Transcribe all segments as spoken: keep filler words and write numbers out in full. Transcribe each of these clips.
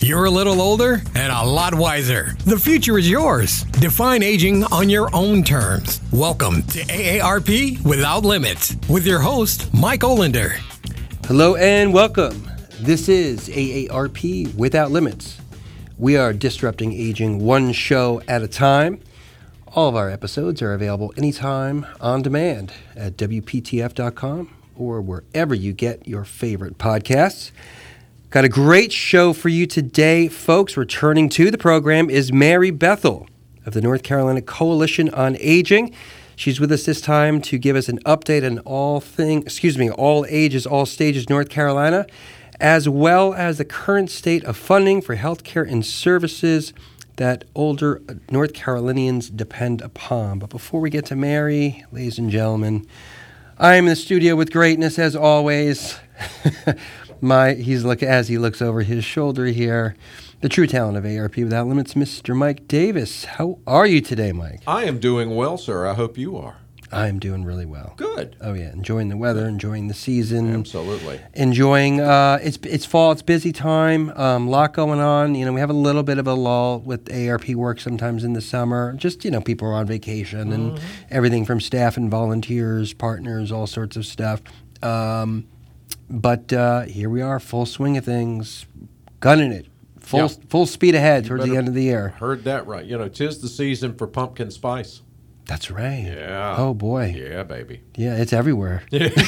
You're a little older and a lot wiser. The future is yours. Define aging on your own terms. Welcome to A A R P Without Limits with your host, Mike Olander. Hello and welcome. This is A A R P Without Limits. We are disrupting aging one show at a time. All of our episodes are available anytime on demand at W P T F dot com or wherever you get your favorite podcasts. Got a great show for you today, folks. Returning to the program is Mary Bethel of the North Carolina Coalition on Aging. She's with us this time to give us an update on all thing, excuse me, all ages, all stages North Carolina, as well as the current state of funding for healthcare and services that older North Carolinians depend upon. But before we get to Mary, ladies and gentlemen, I am in the studio with greatness as always. My, he's look as he looks over his shoulder here. The true talent of A A R P Without Limits, Mister Mike Davis. How are you today, Mike? I am doing well, sir. I hope you are. I am doing really well. Good. Oh yeah, enjoying the weather, enjoying the season. Absolutely. Enjoying. Uh, it's it's fall. It's busy time. A um, lot going on. You know, we have a little bit of a lull with A A R P work sometimes in the summer. Just you know, people are on vacation and mm-hmm. everything from staff and volunteers, partners, all sorts of stuff. Um, but uh, here we are, full swing of things, gunning it. Full yep. full speed ahead you towards the end of the year. Heard that right. You know, 'tis the season for pumpkin spice. That's right. Yeah. Oh, boy. Yeah, baby. Yeah, it's everywhere.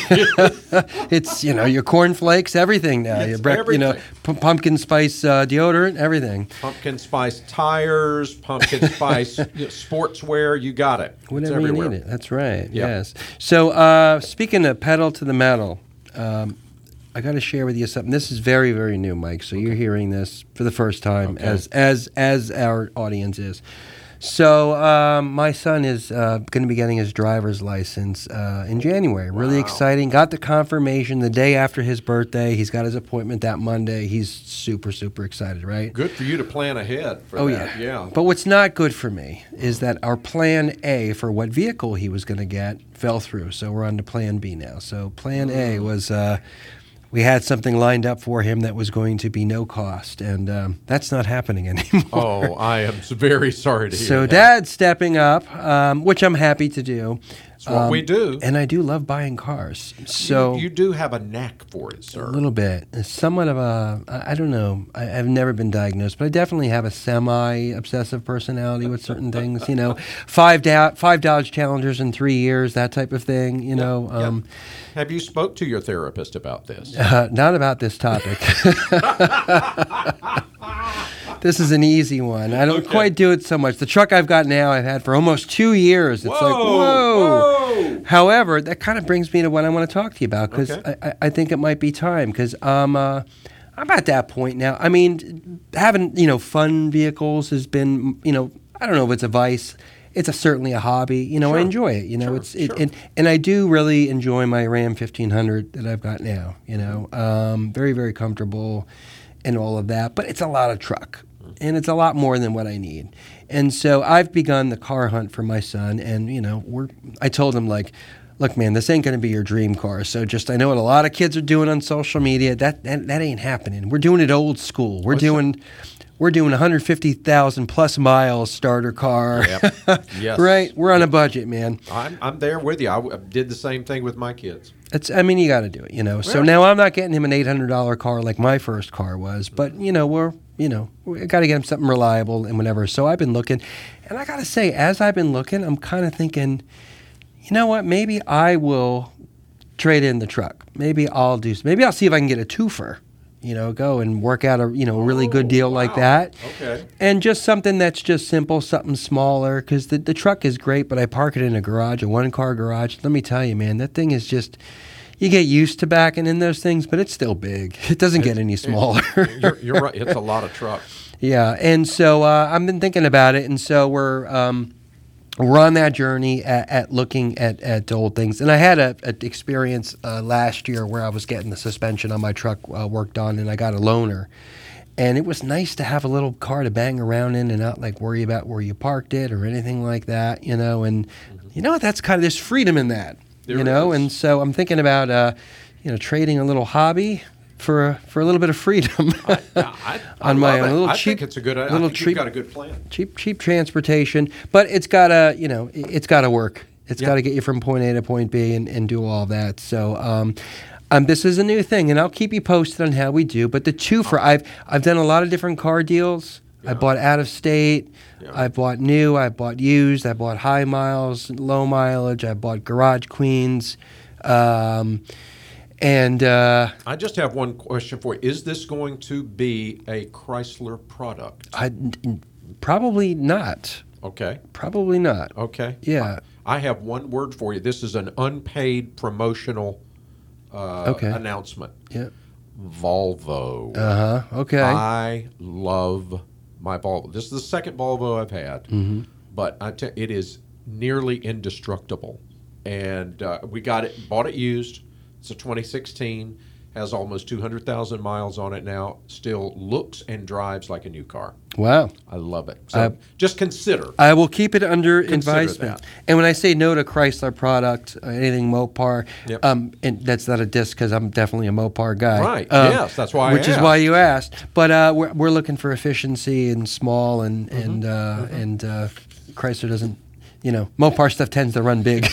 It's, you know, your cornflakes, everything now. It's your bre- everything. You know, p- pumpkin spice uh, deodorant, everything. Pumpkin spice tires, pumpkin spice you know, sportswear, you got it. Whatever you need it. That's right. Yep. Yes. So, uh, speaking of pedal to the metal, um, I got to share with you something. This is very, very new, Mike. So okay. You're hearing this for the first time, okay. as as as our audience is. So um, my son is uh, going to be getting his driver's license uh, in January. Really wow. exciting. Got the confirmation the day after his birthday. He's got his appointment that Monday. He's super, super excited, right? Good for you to plan ahead for oh, that. yeah. yeah. But what's not good for me is that our plan A for what vehicle he was going to get fell through. So we're on to plan B now. So plan A was... Uh, We had something lined up for him that was going to be no cost, and um, that's not happening anymore. Oh, I am very sorry to hear so that. Dad's stepping up, um, which I'm happy to do. That's what um, we do. And I do love buying cars. So you, you do have a knack for it, sir. A little bit. It's somewhat of a, I, I don't know, I, I've never been diagnosed, but I definitely have a semi-obsessive personality with certain things. You know, five, da- five Dodge Challengers in three years, that type of thing, you know. Yep, um, yep. Have you spoke to your therapist about this? Uh, not about this topic. This is an easy one. I don't okay. quite do it so much. The truck I've got now I've had for almost two years. It's whoa, like, whoa. whoa. However, that kind of brings me to what I want to talk to you about because okay. I, I think it might be time because um, uh, I'm at that point now. I mean, having, you know, fun vehicles has been, you know, I don't know if it's a vice. It's a, certainly a hobby. You know, sure. I enjoy it. You know, sure, it's it, sure. and, and I do really enjoy my Ram fifteen hundred that I've got now. You know, um, very, very comfortable and all of that. But it's a lot of truck. And it's a lot more than what I need. And so I've begun the car hunt for my son. And, you know, we're. I told him, like, look, man, this ain't going to be your dream car. So just I know what a lot of kids are doing on social media. That that, that ain't happening. We're doing it old school. We're What's doing that? We're doing one hundred fifty thousand plus miles starter car. Yep. Yes. Right? We're on a budget, man. I'm, I'm there with you. I w- did the same thing with my kids. It's, I mean, you got to do it, you know. Well, so now I'm not getting him an eight hundred dollars car like my first car was. But, you know, we're... You know, we got to get him something reliable and whatever. So I've been looking, and I got to say, as I've been looking, I'm kind of thinking, you know what? Maybe I will trade in the truck. Maybe I'll do. Maybe I'll see if I can get a twofer. You know, go and work out a you know really good deal oh, wow. like that. Okay. And just something that's just simple, something smaller, because the the truck is great, but I park it in a garage, a one car garage. Let me tell you, man, that thing is just. You get used to backing in those things, but it's still big. It doesn't get any smaller. you're, you're right. It's a lot of truck. Yeah, and so uh, I've been thinking about it, and so we're um, we're on that journey at, at looking at, at old things. And I had a, a experience uh, last year where I was getting the suspension on my truck uh, worked on, and I got a loaner. And it was nice to have a little car to bang around in and not like worry about where you parked it or anything like that, you know. And mm-hmm. you know, that's kind of there's freedom in that. There you know, is. And so I'm thinking about, uh, you know, trading a little hobby for a, for a little bit of freedom I, I, I on my love own. it. A little I cheap, think it's a good. I little think cheap, you've got a good plan. cheap, cheap transportation. But it's gotta, you know, it's gotta work. It's Yeah. gotta get you from point A to point B and, and do all that. So. Um, Um, this is a new thing, and I'll keep you posted on how we do. But the two for I've I've done a lot of different car deals. I Yeah. bought out of state. Yeah. I bought new. I bought used. I bought high miles, low mileage. I bought garage queens, um, and uh, I just have one question for you. Is this going to be a Chrysler product? I n- probably not. Okay. Probably not. Okay. Yeah. I have one word for you. This is an unpaid promotional uh, Okay. announcement. Yeah. Volvo. Uh huh. Okay. I love my Volvo. This is the second Volvo I've had, Mm-hmm. but I te- it is nearly indestructible. And uh, we got it, bought it used. It's a twenty sixteen, has almost two hundred thousand miles on it now. Still looks and drives like a new car. Wow. I love it. So Uh, just consider. I will keep it under Consider advisement. that. And when I say no to Chrysler product, uh, anything Mopar, Yep. um, and that's not a diss because I'm definitely a Mopar guy. Right. Um, Yes, that's why I Which is asked. why you asked. But uh, we're, we're looking for efficiency and small, and Mm-hmm. and uh, and uh, Chrysler doesn't. You know, Mopar stuff tends to run big,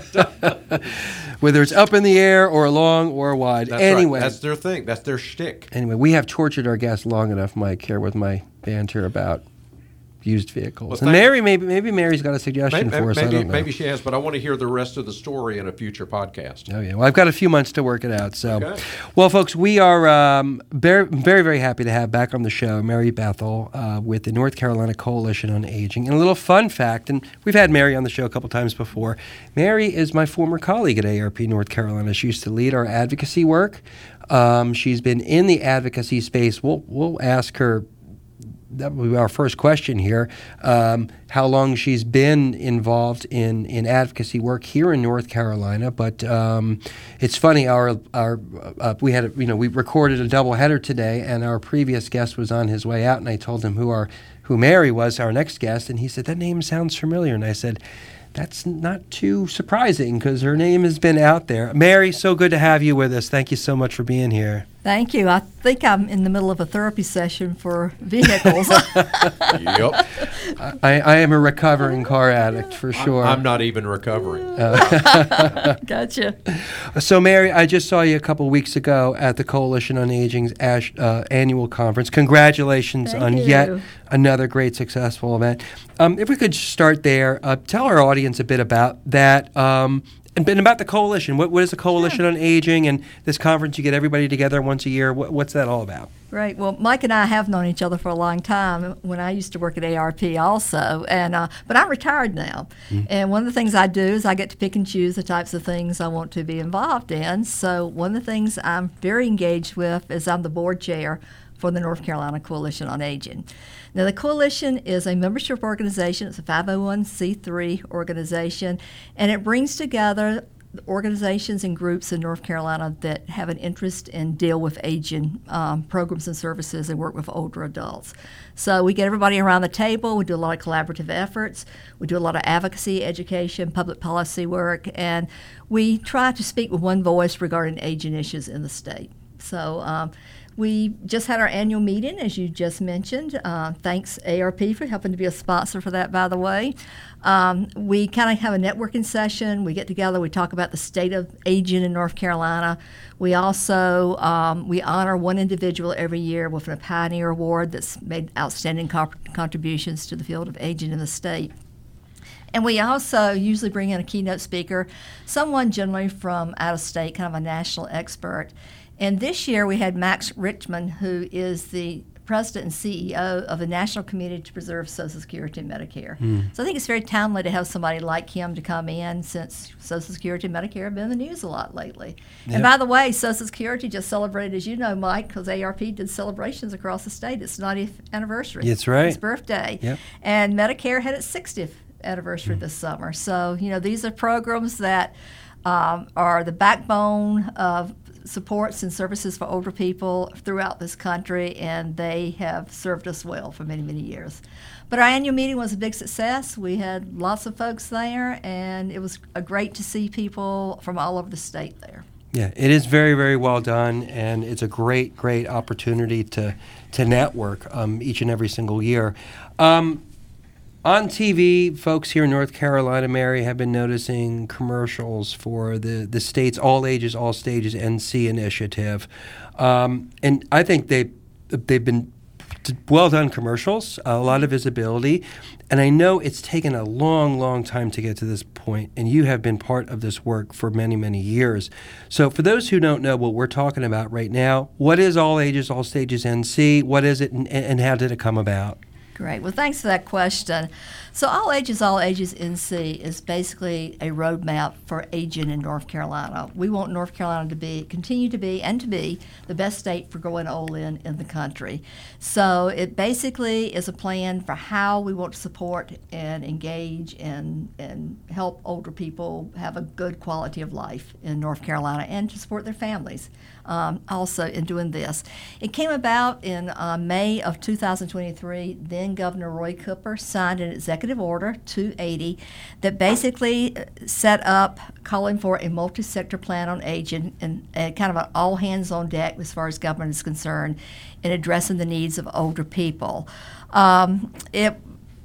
whether it's up in the air or long or wide. That's anyway, right. That's their thing. That's their shtick. anyway, we have tortured our guests long enough, Mike, here with my banter about used vehicles. Well, and thank- Mary, maybe maybe Mary's got a suggestion Maybe, for us. I maybe, don't know. maybe she has, but I want to hear the rest of the story in a future podcast. Oh yeah, well I've got a few months to work it out. So, Okay. well, folks, we are um, very, very, very happy to have back on the show Mary Bethel uh, with the North Carolina Coalition on Aging. And a little fun fact, and we've had Mary on the show a couple times before. Mary is my former colleague at A A R P North Carolina. She used to lead our advocacy work. Um, she's been in the advocacy space. We'll we'll ask her. That would be our first question here. Um, how long she's been involved in, in advocacy work here in North Carolina? But um, it's funny. Our our uh, we had a, you know we recorded a doubleheader today, and our previous guest was on his way out, and I told him who our who Mary was, our next guest, and he said that name sounds familiar, and I said. That's not too surprising because her name has been out there. Mary, so good to have you with us. Thank you so much for being here. Thank you. I think I'm in the middle of a therapy session for vehicles. Yep. I, I am a recovering car addict for sure. I'm not even recovering. Gotcha. So, Mary, I just saw you a couple weeks ago at the Coalition on Aging's ash, uh, annual conference. Congratulations Thank on you. yet another great, successful event. Um, if we could start there, uh, tell our audience a bit about that um, and, and about the Coalition. What, what is the Coalition on Aging and this conference? You get everybody together once a year. What, what's that all about? Right. Well, Mike and I have known each other for a long time. When I used to work at A R P, also, and uh, but I'm retired now. Mm. And one of the things I do is I get to pick and choose the types of things I want to be involved in. So one of the things I'm very engaged with is I'm the board chair for the North Carolina Coalition on Aging. Now, the Coalition is a membership organization. It's a five oh one c three organization, and it brings together organizations and groups in North Carolina that have an interest in deal with aging um, programs and services and work with older adults. So we get everybody around the table. We do a lot of collaborative efforts. We do a lot of advocacy, education, public policy work, and we try to speak with one voice regarding aging issues in the state. So um, we just had our annual meeting, as you just mentioned. Uh, thanks, A R P, for helping to be a sponsor for that, by the way. Um, we kind of have a networking session. We get together. We talk about the state of aging in North Carolina. We also um, we honor one individual every year with a Pioneer Award that's made outstanding co- contributions to the field of aging in the state. And we also usually bring in a keynote speaker, someone generally from out of state, kind of a national expert. And this year we had Max Richmond, who is the president and C E O of the National Committee to Preserve Social Security and Medicare. Mm. So I think it's very timely to have somebody like him to come in, since Social Security and Medicare have been in the news a lot lately. Yep. And by the way, Social Security just celebrated, as you know, Mike, because A R P did celebrations across the state, its ninetieth anniversary. That's right. Its birthday. Yep. And Medicare had its sixtieth anniversary this summer. So, you know, these are programs that um, are the backbone of supports and services for older people throughout this country, and they have served us well for many, many years. But our annual meeting was a big success. We had lots of folks there, and it was uh, great to see people from all over the state there. Yeah, it is very, very well done, and it's a great, great opportunity to to network um, each and every single year. Um, on T V, folks here in North Carolina, Mary, have been noticing commercials for the, the state's All Ages, All Stages N C initiative. Um, and I think they, they've been well-done commercials, a lot of visibility. And I know it's taken a long, long time to get to this point, and you have been part of this work for many, many years. So for those who don't know what we're talking about right now, what is All Ages, All Stages N C? What is it, and, and how did it come about? Great. Well, thanks for that question. So All Ages, All Ages N C is basically a roadmap for aging in North Carolina. We want North Carolina to be, continue to be, and to be the best state for growing old in in the country. So it basically is a plan for how we want to support and engage and, and help older people have a good quality of life in North Carolina and to support their families um, also in doing this. It came about in uh, May of two thousand twenty-three. Then Governor Roy Cooper signed an executive Order two eighty that basically set up calling for a multi-sector plan on aging and, and kind of an all hands on deck as far as government is concerned in addressing the needs of older people. Um, it,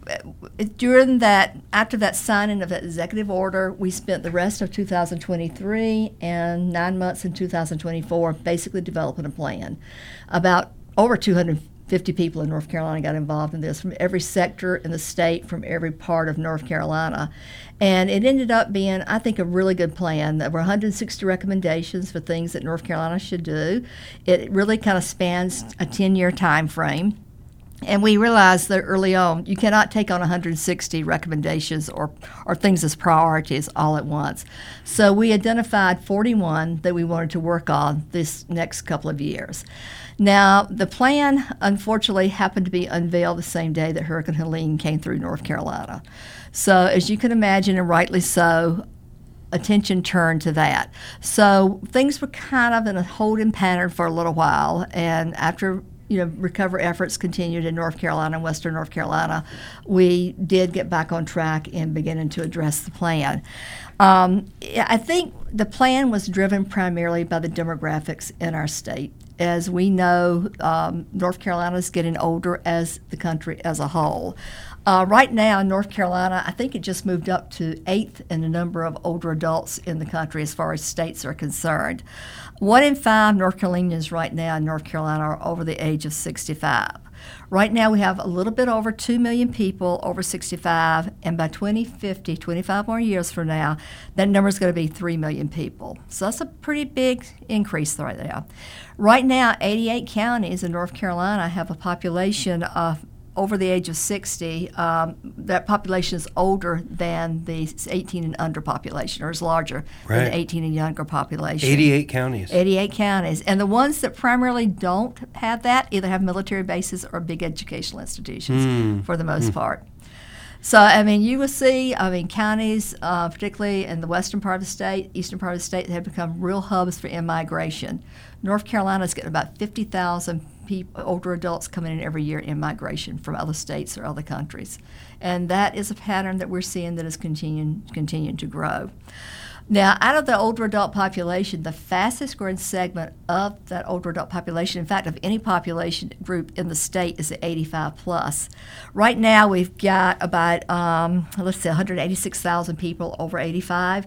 it during that after that signing of that executive order, we spent the rest of two thousand twenty-three and nine months in two thousand twenty-four basically developing a plan. About over two hundred fifty people in North Carolina got involved in this from every sector in the state, from every part of North Carolina. And it ended up being, I think, a really good plan. There were one hundred sixty recommendations for things that North Carolina should do. It really kind of spans a ten-year time frame. And we realized that early on, you cannot take on one hundred sixty recommendations or, or things as priorities all at once. So we identified forty-one that we wanted to work on this next couple of years. Now, the plan, unfortunately, happened to be unveiled the same day that Hurricane Helene came through North Carolina. So, as you can imagine, and rightly so, attention turned to that. So, things were kind of in a holding pattern for a little while, and after you know, recovery efforts continued in North Carolina and Western North Carolina, we did get back on track and beginning to address the plan. Um, I think the plan was driven primarily by the demographics in our state. As we know, um, North Carolina is getting older as the country as a whole. Uh, right now, North Carolina, I think it just moved up to eighth in the number of older adults in the country as far as states are concerned. One in five North Carolinians right now in North Carolina are over the age of sixty-five. Right now, we have a little bit over two million people over sixty-five, and by twenty fifty, twenty-five more years from now, that number is going to be three million people. So that's a pretty big increase right there. Right now, eighty-eight counties in North Carolina have a population of over the age of sixty. Um, that population is older than the eighteen and under population, or is larger right. than the eighteen and younger population. eighty-eight counties. eighty-eight counties. And the ones that primarily don't have that either have military bases or big educational institutions mm. for the most mm. part. So, I mean, you will see, I mean, counties, uh, particularly in the western part of the state, eastern part of the state, have become real hubs for in-migration. North Carolina is getting about fifty thousand people, older adults coming in every year in migration from other states or other countries. And that is a pattern that we're seeing that is continuing, continuing to grow. Now, out of the older adult population, the fastest growing segment of that older adult population, in fact, of any population group in the state, is the eighty-five plus. Right now, we've got about, um, let's say, one hundred eighty-six thousand people over eighty-five.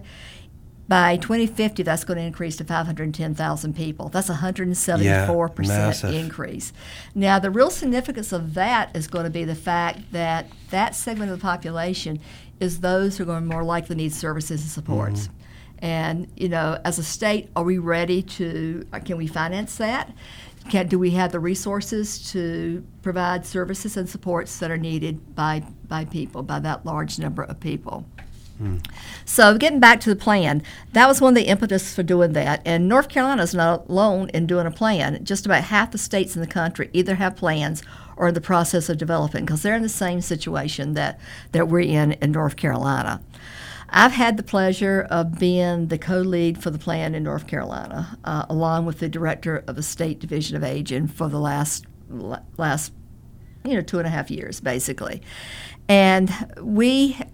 By twenty fifty, that's going to increase to five hundred ten thousand people. That's a one hundred seventy-four percent yeah, increase. Now, the real significance of that is going to be the fact that that segment of the population is those who are going to more likely need services and supports. Mm-hmm. And, you know, as a state, are we ready to, can we finance that? Can, do we have the resources to provide services and supports that are needed by, by people, by that large number of people? Mm. So getting back to the plan, that was one of the impetus for doing that. And North Carolina is not alone in doing a plan. Just about half the states in the country either have plans or in the process of developing, because they're in the same situation that, that we're in in North Carolina. I've had the pleasure of being the co-lead for the plan in North Carolina, uh, along with the director of the State Division of Aging for the last, last, you know, two and a half years, basically. And we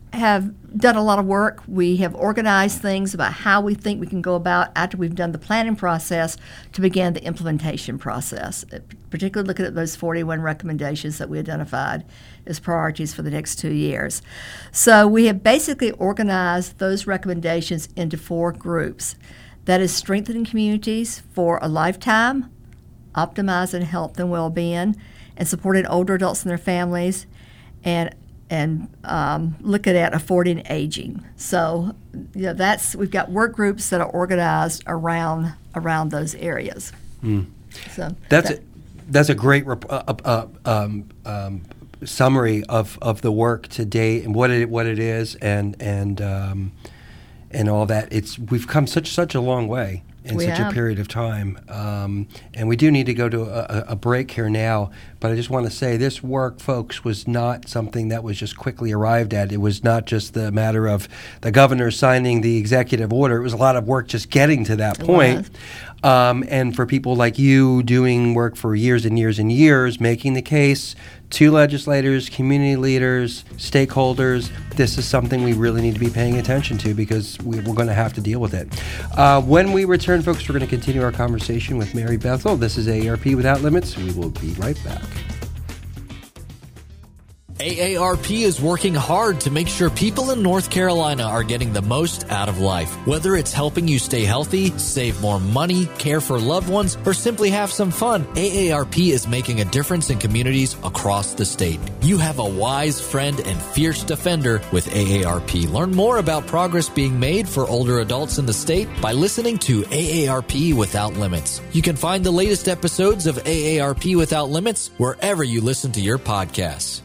have done a lot of work. We have organized things about how we think we can go about after we've done the planning process to begin the implementation process, particularly looking at those forty-one recommendations that we identified as priorities for the next two years. So we have basically organized those recommendations into four groups. That is strengthening communities for a lifetime, optimizing health and well-being, and supporting older adults and their families, and and um, looking at affording aging. So, you know, that's we've got work groups that are organized around around those areas. Mm. So that's that, a, that's a great rep- uh, uh, um, um, summary of, of the work to date and what it what it is and and um, and all that. It's we've come such such a long way in we such have. a period of time, um, and we do need to go to a, a break here now. But I just want to say this work, folks, was not something that was just quickly arrived at. It was not just the matter of the governor signing the executive order. It was a lot of work just getting to that It point. Um, and for people like you doing work for years and years and years, making the case to legislators, community leaders, stakeholders, this is something we really need to be paying attention to because we, we're going to have to deal with it. Uh, when we return, folks, we're going to continue our conversation with Mary Bethel. This is A A R P Without Limits. We will be right back. A A R P is working hard to make sure people in North Carolina are getting the most out of life. Whether it's helping you stay healthy, save more money, care for loved ones, or simply have some fun, A A R P is making a difference in communities across the state. You have a wise friend and fierce defender with A A R P. Learn more about progress being made for older adults in the state by listening to A A R P Without Limits. You can find the latest episodes of A A R P Without Limits wherever you listen to your podcasts.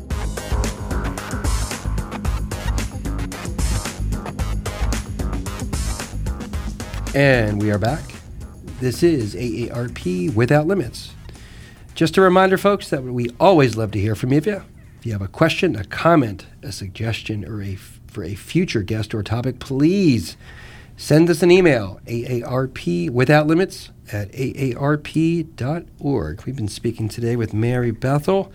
And we are back. This is A A R P Without Limits. Just a reminder, folks, that we always love to hear from you. If you have a question, a comment, a suggestion, or a for a future guest or topic, please send us an email, A A R P Without Limits at A A R P dot org. We've been speaking today with Mary Bethel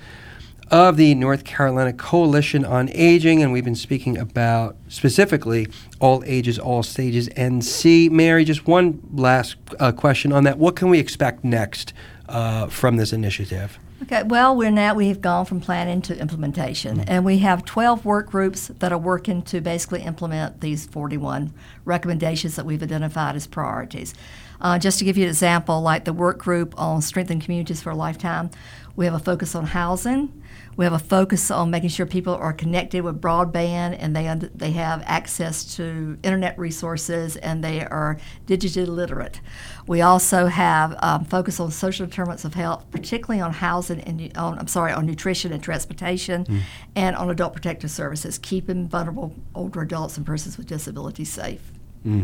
of the North Carolina Coalition on Aging, and we've been speaking about specifically All Ages, All Stages N C. Mary, just one last uh, question on that. What can we expect next uh, from this initiative? Okay, well, we're now, we've gone from planning to implementation, mm-hmm. and we have twelve work groups that are working to basically implement these forty-one recommendations that we've identified as priorities. Uh, just to give you an example, like the work group on strengthening communities for a lifetime, we have a focus on housing. We have a focus on making sure people are connected with broadband and they under, they have access to internet resources and they are digitally literate. We also have um, focus on social determinants of health, particularly on housing and on I'm sorry on nutrition and transportation, mm. and on adult protective services, keeping vulnerable older adults and persons with disabilities safe. Mm.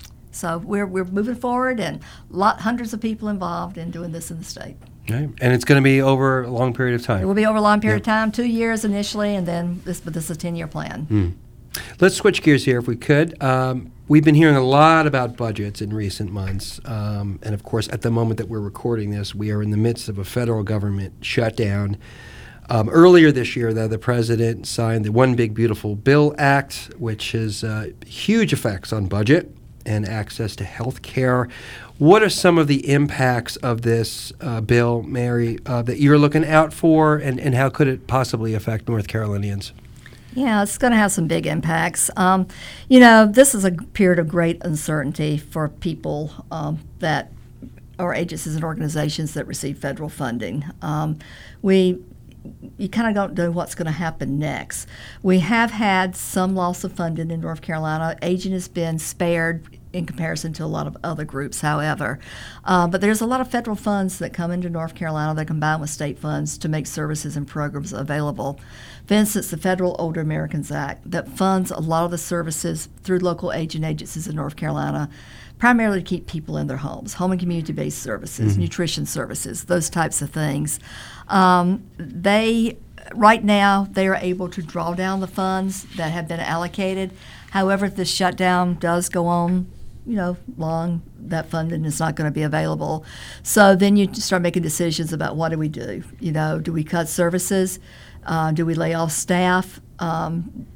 So we're we're moving forward, and lot hundreds of people involved in doing this in the state. Right. And it's going to be over a long period of time. It will be over a long period yep. of time, two years initially, and then this, but this is a ten-year plan. Mm. Let's switch gears here if we could. Um, we've been hearing a lot about budgets in recent months. Um, and, of course, at the moment that we're recording this, we are in the midst of a federal government shutdown. Um, earlier this year, though, the president signed the One Big Beautiful Bill Act, which has uh, huge effects on budget and access to health care. What are some of the impacts of this uh, bill, Mary, uh, that you're looking out for, and, and how could it possibly affect North Carolinians? Yeah, it's going to have some big impacts. Um, you know, this is a period of great uncertainty for people um, that are agencies and organizations that receive federal funding. Um, we you kind of don't know what's going to happen next. We have had some loss of funding in North Carolina. Aging has been spared in comparison to a lot of other groups, however. Uh, but there's a lot of federal funds that come into North Carolina that combine with state funds to make services and programs available. For instance, the Federal Older Americans Act that funds a lot of the services through local aging agencies in North Carolina, primarily to keep people in their homes, home and community-based services, mm-hmm. nutrition services, those types of things. Um, they, right now, they are able to draw down the funds that have been allocated. However, if this shutdown does go on, you know, long, that funding is not going to be available. So then you start making decisions about what do we do? You know, do we cut services? Uh, do we lay off staff? Um,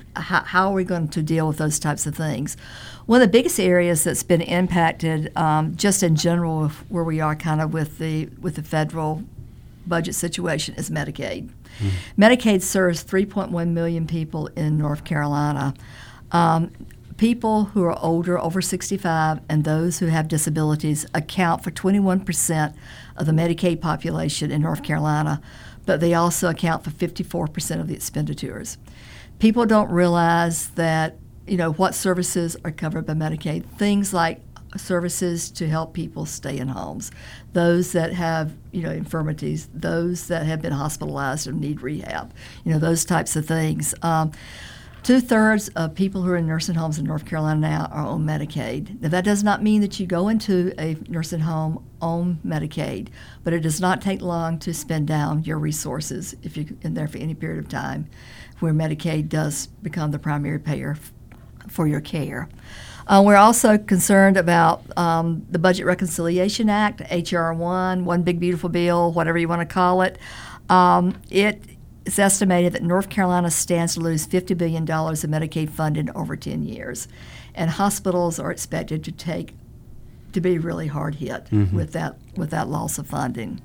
how, how are we going to deal with those types of things? One of the biggest areas that's been impacted, um, just in general, with where we are kind of with the with the federal budget situation, is Medicaid. Mm-hmm. Medicaid serves three point one million people in North Carolina. Um, people who are older, over sixty-five, and those who have disabilities account for twenty-one percent of the Medicaid population in North Carolina, but they also account for fifty-four percent of the expenditures. People don't realize that, you know, what services are covered by Medicaid. Things like services to help people stay in homes, those that have, you know, infirmities, those that have been hospitalized and need rehab, you know, those types of things. Um, Two-thirds of people who are in nursing homes in North Carolina now are on Medicaid. Now, that does not mean that you go into a nursing home on Medicaid, but it does not take long to spend down your resources if you're in there for any period of time, where Medicaid does become the primary payer f- for your care. Uh, we're also concerned about um, the Budget Reconciliation Act, H R one, One Big Beautiful Bill, whatever you want to call it. Um, it It's estimated that North Carolina stands to lose fifty billion dollars in Medicaid funding over ten years, and hospitals are expected to take to be really hard hit mm-hmm. with that with that loss of funding.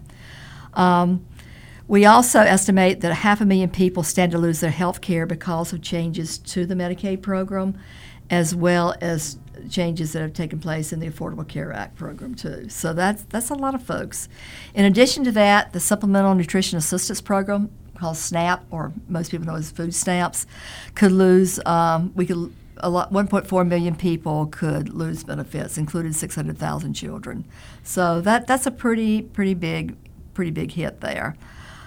Um, we also estimate that a half a million people stand to lose their health care because of changes to the Medicaid program, as well as changes that have taken place in the Affordable Care Act program too. So that's that's a lot of folks. In addition to that, the Supplemental Nutrition Assistance Program, called SNAP, or most people know as food stamps, could lose. Um, we could a lot. one point four million people could lose benefits, including six hundred thousand children. So that that's a pretty pretty big pretty big hit there.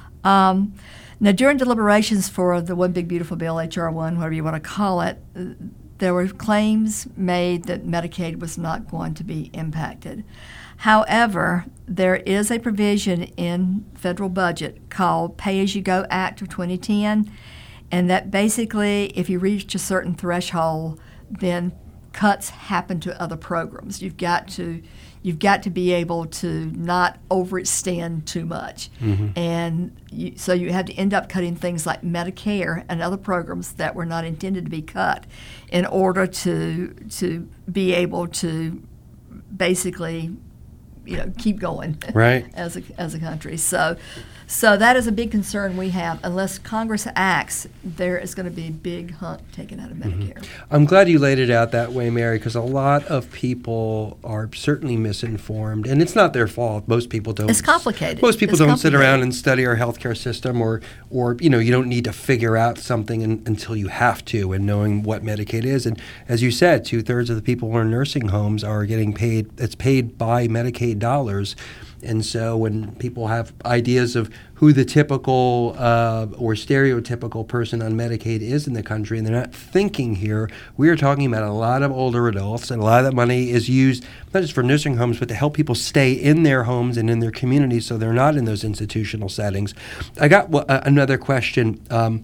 Um, now, during deliberations for the One Big Beautiful Bill, H R one, whatever you want to call it, there were claims made that Medicaid was not going to be impacted. However, there is a provision in federal budget called Pay-As-You-Go Act of twenty ten, and that basically, if you reach a certain threshold, then cuts happen to other programs. You've got to, you've got to be able to not overextend too much, mm-hmm. and you, so you have to end up cutting things like Medicare and other programs that were not intended to be cut, in order to to be able to basically, you know, keep going right. as a as a country. So, so that is a big concern we have. Unless Congress acts, there is going to be a big hunk taken out of Medicare. Mm-hmm. I'm glad you laid it out that way, Mary, because a lot of people are certainly misinformed, and it's not their fault. Most people don't. It's complicated. Most people it's don't sit around and study our healthcare system, or, or you know, you don't need to figure out something in, until you have to, and knowing what Medicaid is. And as you said, two thirds of the people who are in nursing homes are getting paid. It's paid by Medicaid dollars. And so when people have ideas of who the typical uh, or stereotypical person on Medicaid is in the country, and they're not thinking here, we are talking about a lot of older adults, and a lot of that money is used not just for nursing homes, but to help people stay in their homes and in their communities so they're not in those institutional settings. I got w- another question um,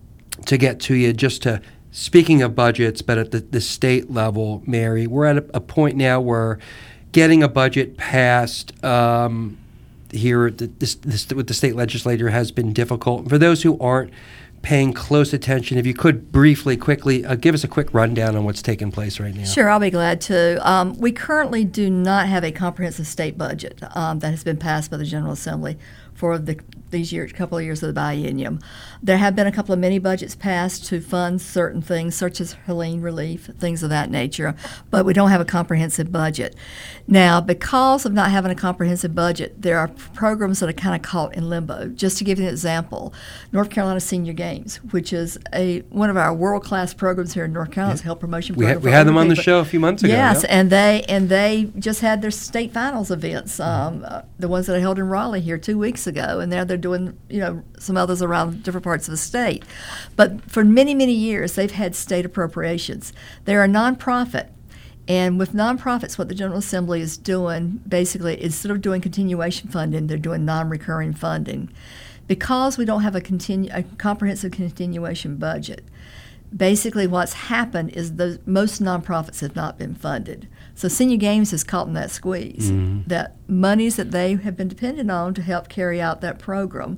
to get to you, just to, speaking of budgets, but at the, the state level, Mary, we're at a, a point now where getting a budget passed um, here at the, this, this, with the state legislature has been difficult. For those who aren't paying close attention, if you could briefly, quickly, uh, give us a quick rundown on what's taking place right now. Sure, I'll be glad to. Um, we currently do not have a comprehensive state budget um, that has been passed by the General Assembly for the these years, couple of years of the biennium. There have been a couple of mini budgets passed to fund certain things, such as Helene relief, things of that nature, but we don't have a comprehensive budget. Now, because of not having a comprehensive budget, there are programs that are kind of caught in limbo. Just to give you an example, North Carolina Senior Games, which is a one of our world-class programs here in North Carolina, is a health promotion we program. Had, we had them on the show a few months ago. Yes, yeah. and they and they just had their state finals events, um, uh, the ones that I held in Raleigh here two weeks ago, and now they're doing, you know, some others around different parts of the state. But for many, many years, they've had state appropriations. They're a nonprofit. And with nonprofits, what the General Assembly is doing, basically, instead of doing continuation funding, they're doing non-recurring funding. Because we don't have a, continu- a comprehensive continuation budget, basically what's happened is the most nonprofits have not been funded. So Senior Games is caught in that squeeze, mm-hmm. that monies that they have been dependent on to help carry out that program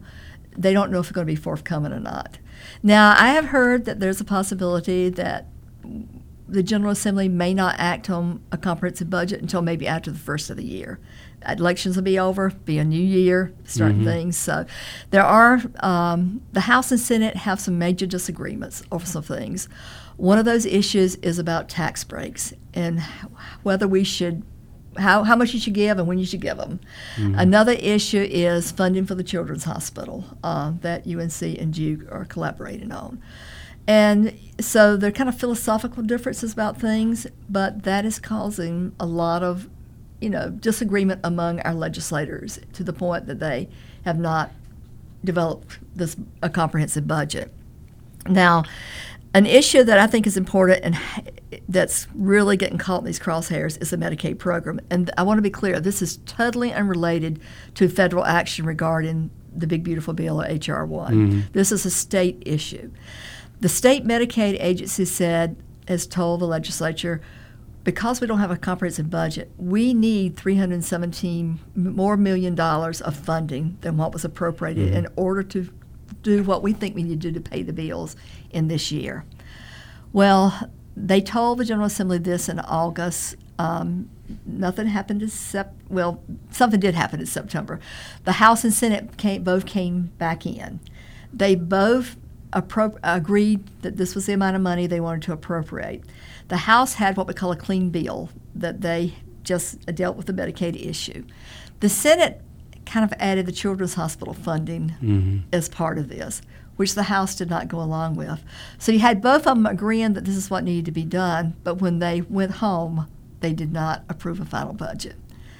they don't know if it's going to be forthcoming or not. Now, I have heard that there's a possibility that the General Assembly may not act on a comprehensive budget until maybe after the first of the year. Elections will be over, be a new year, starting mm-hmm. things. So there are, um, the House and Senate have some major disagreements over some things. One of those issues is about tax breaks and whether we should, how, how much you should give and when you should give them. Mm-hmm. Another issue is funding for the Children's Hospital uh, that U N C and Duke are collaborating on. And so there are kind of philosophical differences about things, but that is causing a lot of, you know, disagreement among our legislators to the point that they have not developed this a comprehensive budget. Now, an issue that I think is important and that's really getting caught in these crosshairs is the Medicaid program. And I want to be clear, this is totally unrelated to federal action regarding the Big Beautiful Bill or H R one. Mm-hmm. This is a state issue. The state Medicaid agency said, has told the legislature, because we don't have a comprehensive budget, we need three hundred seventeen more million dollars of funding than what was appropriated mm-hmm. in order to do what we think we need to do to pay the bills in this year. Well, they told the General Assembly this in August. Um, nothing happened in Sep- well, something did happen in September. The House and Senate came, both came back in. They both appro- agreed that this was the amount of money they wanted to appropriate. The House had what we call a clean bill, that they just dealt with the Medicaid issue. The Senate kind of added the Children's Hospital funding mm-hmm. as part of this, which the House did not go along with. So you had both of them agreeing that this is what needed to be done, but when they went home, they did not approve a final budget.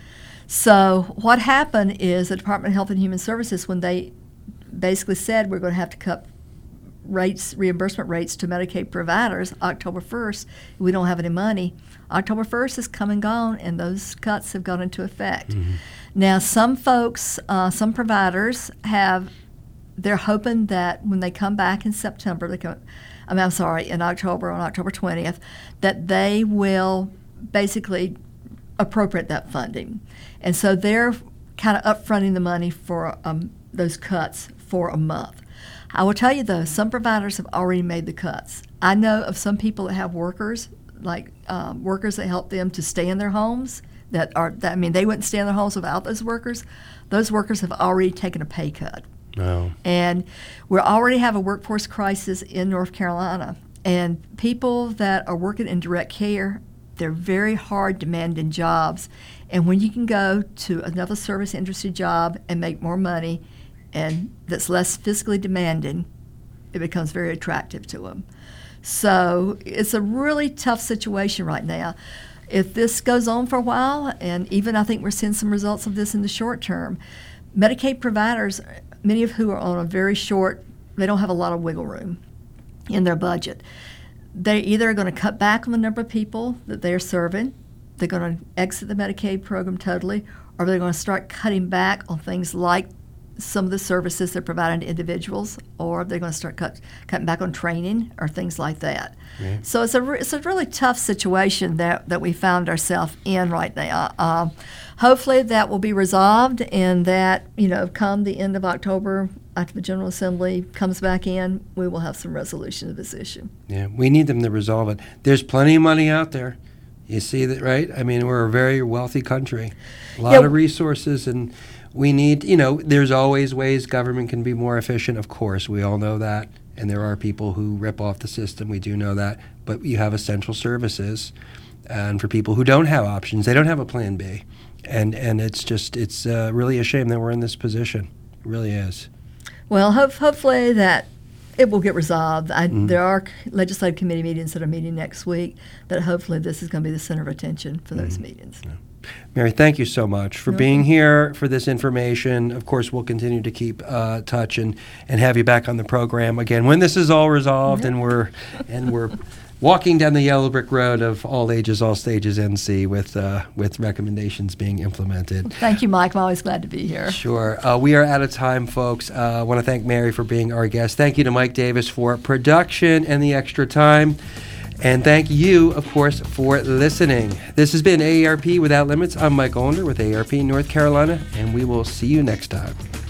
So what happened is the Department of Health and Human Services, when they basically said we're going to have to cut rates, reimbursement rates to Medicaid providers October first, we don't have any money. October first is come and gone, and those cuts have gone into effect. Mm-hmm. Now, some folks, uh, some providers have, they're hoping that when they come back in September, they come, I mean, I'm sorry, in October, on October twentieth, that they will basically appropriate that funding. And so they're kind of upfronting the money for um, those cuts for a month. I will tell you, though, some providers have already made the cuts. I know of some people that have workers, like um, workers that help them to stay in their homes, that are, that, I mean, they wouldn't stay in their homes without those workers. Those workers have already taken a pay cut. Wow. And we already have a workforce crisis in North Carolina. And people that are working in direct care, they're very hard demanding jobs. And when you can go to another service industry job and make more money, and that's less physically demanding, it becomes very attractive to them. So it's a really tough situation right now. If this goes on for a while, and even I think we're seeing some results of this in the short term, Medicaid providers, many of who are on a very short, they don't have a lot of wiggle room in their budget. They either are going to cut back on the number of people that they're serving, they're going to exit the Medicaid program totally, or they're going to start cutting back on things like some of the services they're providing to individuals, or they're going to start cut, cutting back on training or things like that. Yeah. So it's a re- it's a really tough situation that, that we found ourselves in right now. Uh, hopefully that will be resolved, and that, you know, come the end of October, after the General Assembly comes back in, we will have some resolution of this issue. Yeah, we need them to resolve it. There's plenty of money out there. You see that, right? I mean, we're a very wealthy country, a lot yeah. of resources, and we need, you know, there's always ways government can be more efficient. Of course, we all know that. And there are people who rip off the system. We do know that. But you have essential services. And for people who don't have options, they don't have a plan B. And and it's just, it's uh, really a shame that we're in this position. It really is. Well, ho- hopefully that it will get resolved. I, mm-hmm. There are legislative committee meetings that are meeting next week, that hopefully this is going to be the center of attention for those mm-hmm. meetings. Yeah. Mary, thank you so much for no. being here, for this information. Of course, we'll continue to keep uh, touch and, and have you back on the program again when this is all resolved, mm-hmm. and we're and we're walking down the yellow brick road of all ages, all stages N C with uh, with recommendations being implemented. Thank you, Mike. I'm always glad to be here. Sure. Uh, we are out of time, folks. Uh, I want to thank Mary for being our guest. Thank you to Mike Davis for production and the extra time. And thank you, of course, for listening. This has been A A R P Without Limits. I'm Mike Olender with A A R P North Carolina, and we will see you next time.